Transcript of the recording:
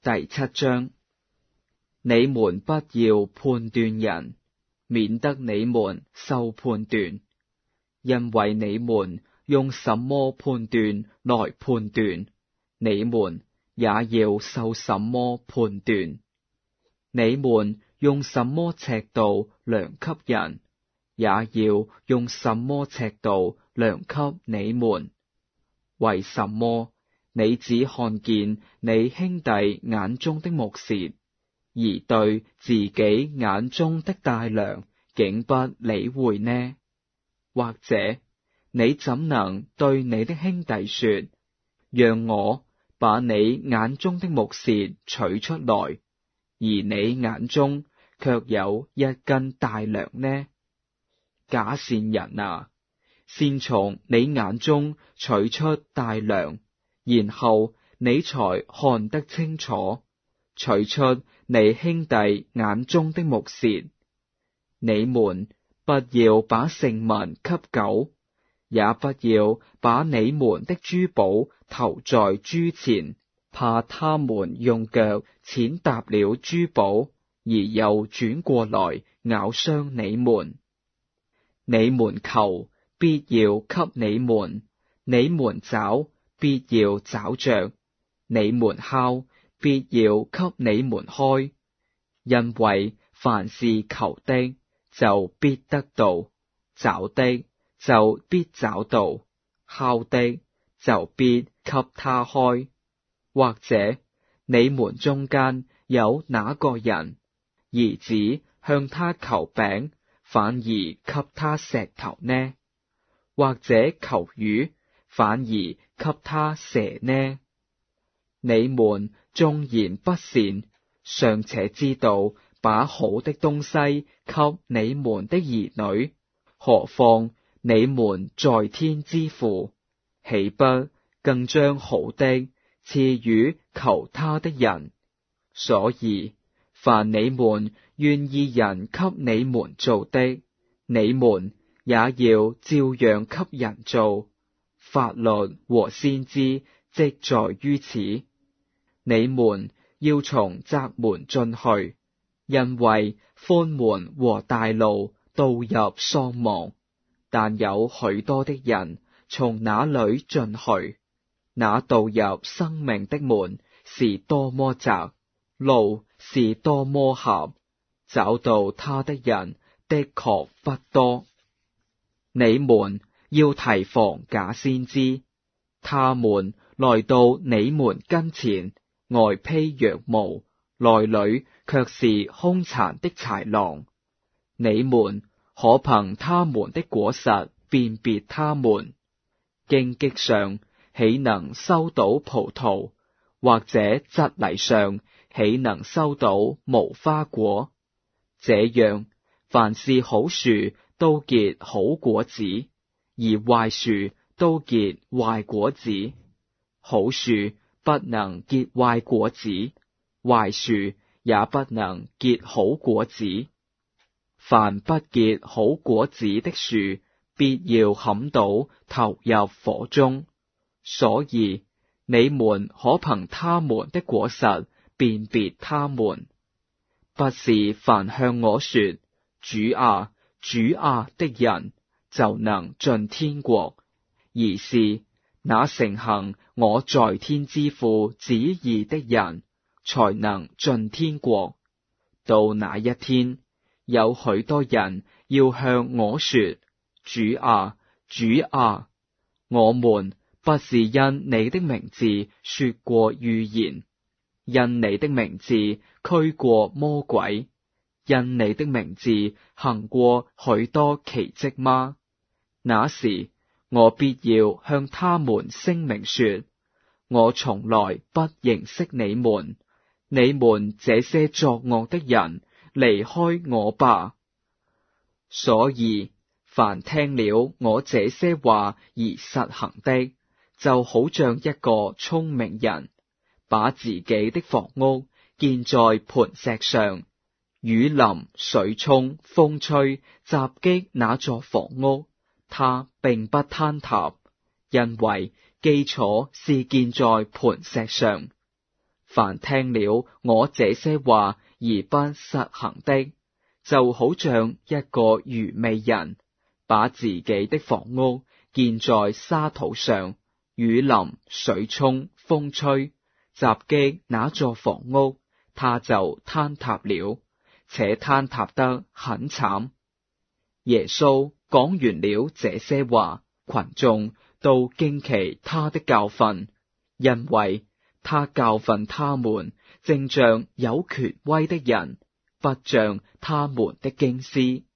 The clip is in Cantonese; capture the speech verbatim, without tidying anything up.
第七章。你們不要判斷人，免得你們受判斷，因為你們用什麼判斷來判斷，你們也要受什麼判斷。你們用什麼尺度量給人，也要用什麼尺度量給你們。為什麼你只看見你兄弟眼中的木屑，而對自己眼中的大梁竟不理會呢？或者你怎能對你的兄弟說，讓我把你眼中的木屑取出來，而你眼中卻有一根大梁呢？假善人啊，先從你眼中取出大梁，然後你才看得清楚，取出你兄弟眼中的木屑。你們不要把聖物給狗，也不要把你們的珠寶投在豬前，怕他們用腳踐踏了珠寶，而又轉過來咬傷你們。你們求，必要給你們；你們找，必要找着；你們敲，必要給你們開。因為凡是求的，就必得到；找的，就必找到；敲的，就必給他開。或者你們中間有哪個人，兒子向他求餅，反而給他石頭呢？或者求魚，反而給他蛇呢？你們縱然不善，尚且知道把好的東西給你們的兒女，何況你們在天之父，豈不更將好的賜予求他的人？所以凡你們願意人給你們做的，你們也要照樣給人做。法律和先知即在於此。你們要從窄門進去，因為寬門和大路導入喪亡，但有許多的人從那裏進去。那導入生命的門是多麼窄，路是多麼狹，找到他的人的確不多。你們要提防假先知，他們來到你們跟前，外披羊毛，內裏卻是兇殘的豺狼。你們可憑他們的果實辨別他們。荊棘上豈能收到葡萄？或者蒺藜上豈能收到無花果？這樣，凡是好樹都結好果子，而壞樹都結壞果子。好樹不能結壞果子，壞樹也不能結好果子。凡不結好果子的樹，必要砍倒，投入火中。所以你們可憑他們的果實辨別他們。不是凡向我說主啊，主啊的人就能進天國，而是那承行我在天之父旨意的人才能進天國。到那一天，有許多人要向我說主啊，主啊，我們不是因你的名字說過預言，因你的名字驅過魔鬼，因你的名字行過許多奇蹟嗎？那時我必要向他們聲明說，我從來不認識你們，你們這些作惡的人，離開我吧。所以凡聽了我這些話而實行的，就好像一個聰明人，把自己的房屋建在磐石上，雨淋、水沖、風吹，襲擊那座房屋，它並不坍塌，因為基礎是建在磐石上。 凡聽了我這些話而不實行的，就好像一個愚昧人，把自己的房屋建在沙土上，雨淋、水沖、風吹，襲擊那座房屋，它就坍塌了，且坍塌得很慘。耶穌講完了這些話，群眾都驚奇他的教訓，因為他教訓他們，正像有權威的人，不像他們的經師。